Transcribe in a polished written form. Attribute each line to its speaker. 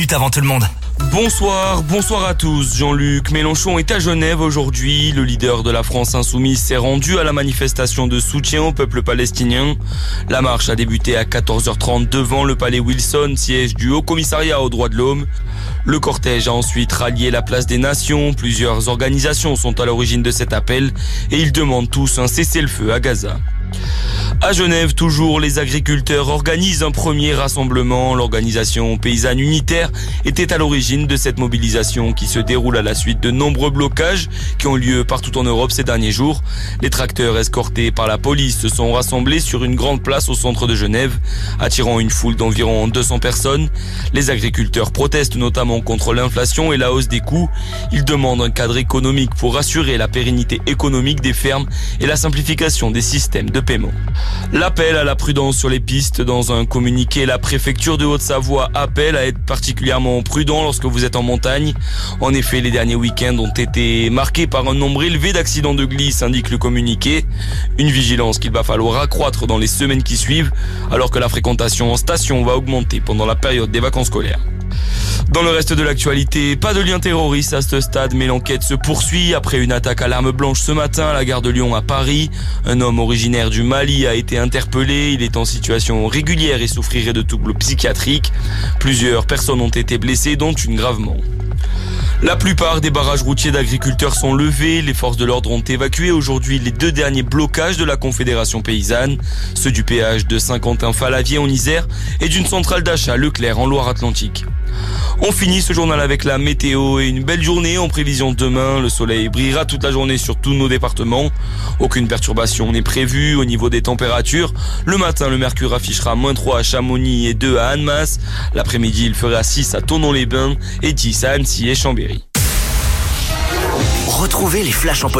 Speaker 1: minutes avant tout le monde.
Speaker 2: Bonsoir à tous. Jean-Luc Mélenchon est à Genève aujourd'hui. Le leader de la France insoumise s'est rendu à la manifestation de soutien au peuple palestinien. La marche a débuté à 14h30 devant le palais Wilson, siège du Haut Commissariat aux droits de l'homme. Le cortège a ensuite rallié la place des Nations. Plusieurs organisations sont à l'origine de cet appel et ils demandent tous un cessez-le-feu à Gaza. À Genève, toujours, les agriculteurs organisent un premier rassemblement. L'organisation paysanne unitaire était à l'origine de cette mobilisation qui se déroule à la suite de nombreux blocages qui ont lieu partout en Europe ces derniers jours. Les tracteurs escortés par la police se sont rassemblés sur une grande place au centre de Genève, attirant une foule d'environ 200 personnes. Les agriculteurs protestent notamment contre l'inflation et la hausse des coûts. Ils demandent un cadre économique pour assurer la pérennité économique des fermes et la simplification des systèmes de paiement. L'appel à la prudence sur les pistes. Dans un communiqué, la préfecture de Haute-Savoie appelle à être particulièrement prudent lorsque vous êtes en montagne. En effet, les derniers week-ends ont été marqués par un nombre élevé d'accidents de glisse, indique le communiqué. Une vigilance qu'il va falloir accroître dans les semaines qui suivent, alors que la fréquentation en station va augmenter pendant la période des vacances scolaires. Dans le reste de l'actualité, pas de lien terroriste à ce stade, mais l'enquête se poursuit après une attaque à l'arme blanche ce matin à la gare de Lyon à Paris. Un homme originaire du Mali a été interpellé. Il est en situation régulière et souffrirait de troubles psychiatriques. Plusieurs personnes ont été blessées, dont une gravement. La plupart des barrages routiers d'agriculteurs sont levés. Les forces de l'ordre ont évacué aujourd'hui les 2 derniers blocages de la Confédération paysanne, ceux du péage de Saint-Quentin-Falavier en Isère et d'une centrale d'achat Leclerc en Loire-Atlantique. On finit ce journal avec la météo et une belle journée en prévision demain. Le soleil brillera toute la journée sur tous nos départements. Aucune perturbation n'est prévue au niveau des températures. Le matin, le mercure affichera -3 à Chamonix et 2 à Annemasse. L'après-midi, il fera 6 à Thonon-les-Bains et 10 à Annecy et Chambéry.
Speaker 1: Retrouvez les flashs en podcast.